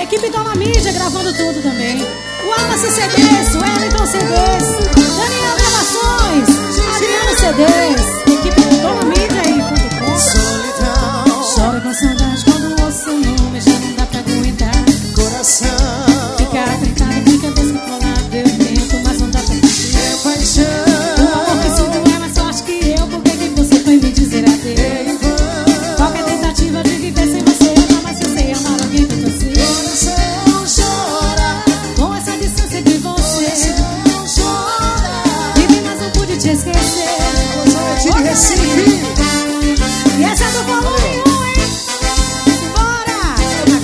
equipe tá na mídia gravando tudo também. O Wallace CDs, o Wellington CDs, Daniel Gravações, Adriano CDs, equipe tá na mídia aí.com. Chora com saudade quando ouço seu nome, já não dá pra aguentar. Coração fica atentado, fica descontrolado, eu tento, mas não dá pra fugir. é paixão. O amor que sinto é mais forte que eu, por que você foi me dizer adeus? Qualquer tentativa de viver sem você, jamais eu sei amar alguém que eu tô assim. Coração chora Com essa distância de você, coração chora. vive, mas não pude te esquecer. Coração de Recife. E essa é do volume 1, hein? Bora!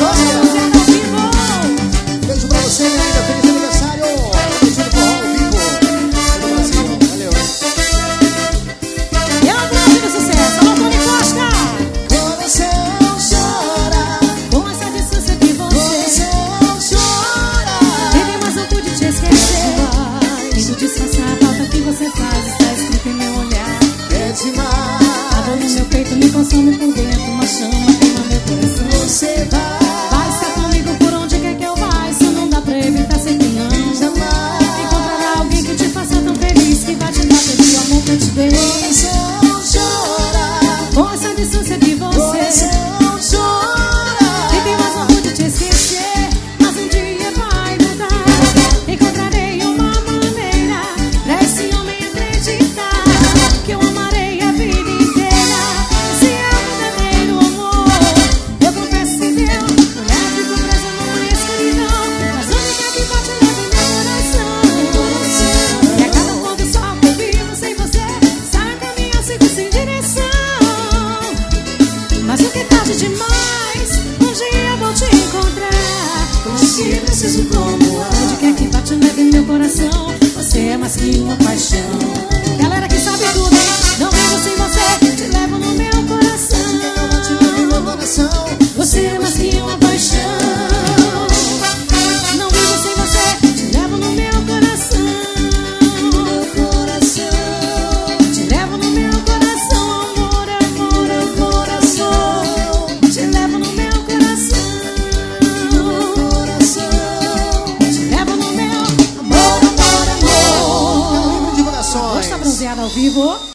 Beijo pra você, minha amiga. Feliz aniversário. Beijo no forró ao vivo. Do Brasil. Valeu. E é o grande do sucesso, alô Tony Costa! Coração chora Com essa distância de você, coração chora. vive, mas não pude te esquecer. Tento disfarçar a falta que você faz, está escrito em meu olhar. É demais. A dor no meu peito me consome por dentro, uma chama queima meu coração. Você vai Estar comigo por onde quer que eu vá, isso não dá pra evitar ser quem amo. jamais. Encontrará alguém que te faça tão feliz, que vai te dar todo o amor que eu te dei. Coração chora Com essa distância de você, coração chora. vive, mas não pude te esquecer. Mas um dia vai mudar, encontrarei uma maneira pra esse homem acreditar que eu amarei a vida inteira. Se é um verdadeiro amor, eu confesso que deu. Mulher fico presa numa escuridão, mas a única que bate leva em meu coração. E a cada pôr do sol que eu vivo sem você, saio a caminhar, sigo sem direção. Mas nunca é tarde demais, um dia eu vou te encontrar. Você é preciso como ar, onde quer que bate leve meu coração. Você é mais que uma paixão. Galera que sabe tudo, hein? Não vivo sem você, te levo no meu coração. Meu coração. Você é mais que uma paixão. Não vivo sem você, te levo no meu coração. Te levo no meu coração, amor, amor, coração. Te levo no meu coração. Te levo no meu amor, amor, amor. Livre de corações. Hoje tá bronzeada ao vivo.